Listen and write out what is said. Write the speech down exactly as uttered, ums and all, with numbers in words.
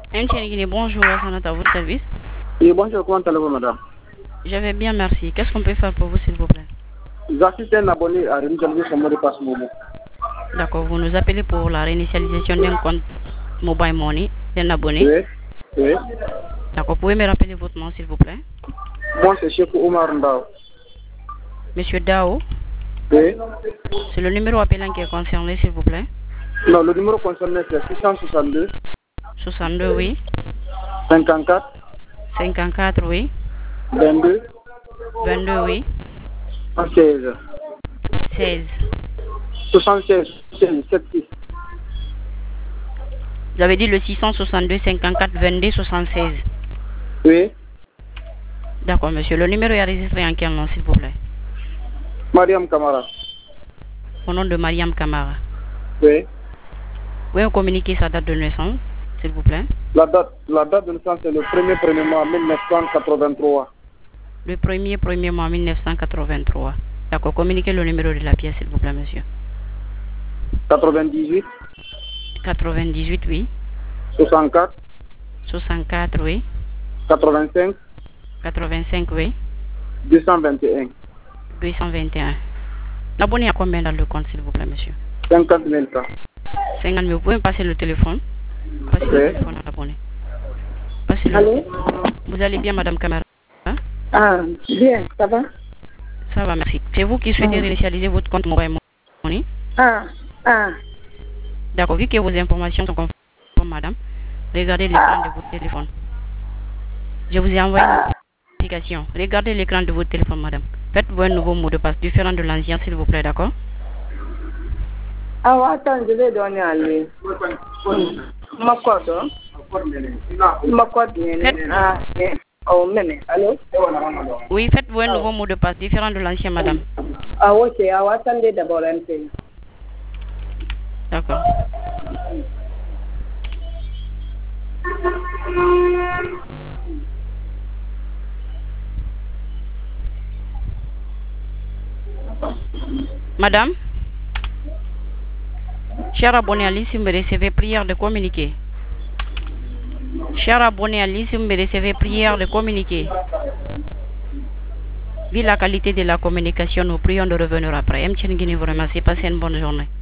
Inch'Allah, bonjour, à votre service. Oui, bonjour, comment allez-vous, madame? Je vais bien, merci. Qu'est-ce qu'on peut faire pour vous, s'il vous plaît? J'assiste un abonné à réinitialiser son mot de passe Momo. D'accord, vous nous appelez pour la réinitialisation d'un compte Mobile Money, d'un abonné. Oui, oui. D'accord, pouvez me rappeler votre nom, s'il vous plaît? Moi, c'est Cheikh Omar Ndao. Monsieur Dao, Oui. c'est le numéro appelant qui est concerné, s'il vous plaît? Non, le numéro concerné, c'est six cent soixante-deux. soixante-deux, oui. cinquante-quatre. cinquante-quatre, oui. vingt-deux. vingt-deux, oui. seize. seize. soixante-seize. soixante-seize. Vous avez dit le six cent soixante-deux, cinquante-quatre, vingt-deux, soixante-seize. Oui. D'accord, monsieur. Le numéro est enregistré en quel nom, s'il vous plaît? Mariam Kamara. Au nom de Mariam Kamara. Oui. Pouvez-vous communiquer sa date de naissance, s'il vous plaît? La date, la date de naissance, c'est le premier premier mois mille neuf cent quatre-vingt-trois. Le premier premier mois mille neuf cent quatre-vingt-trois. D'accord, communiquez le numéro de la pièce, s'il vous plaît, monsieur. quatre-vingt-dix-huit. quatre-vingt-dix-huit, oui. soixante-quatre. soixante-quatre, oui. quatre-vingt-cinq. quatre-vingt-cinq, oui. deux cent vingt et un. deux cent vingt et un. L'abonné à combien dans le compte, s'il vous plaît, monsieur? cinquante mille cas. cinquante mille. Vous pouvez me passer le téléphone? Passez Ok. le téléphone à l'abonné. Passez le... Allô? Vous allez bien, madame Kamara? Hein? Ah, bien, ça va? Ça va, merci. C'est vous qui souhaitez Ah. réinitialiser votre compte Mobile Money? Ah, ah, D'accord, vu que vos informations sont conformes, madame, regardez l'écran de votre téléphone. Je vous ai envoyé une notification. Regardez l'écran de votre téléphone, madame. Faites-vous un nouveau mot de passe différent de l'ancien, s'il vous plaît, d'accord? ah, attends, je vais donner à lui. Ma code, hein? Ma code, Faites- ah, bien. Oh, mémé, allô? Oui, faites-vous un nouveau mot de passe différent de l'ancien, madame. Ah, ok, ah, attendez d'abord un peu. D'accord. Madame, cher abonné à l'I, si vous me recevez, prière de communiquer. Cher abonné à l'I, si vous me recevez, prière de communiquer. Vu la qualité de la communication, nous prions de revenir après. M. Tchengini vous remercie. Passez une bonne journée.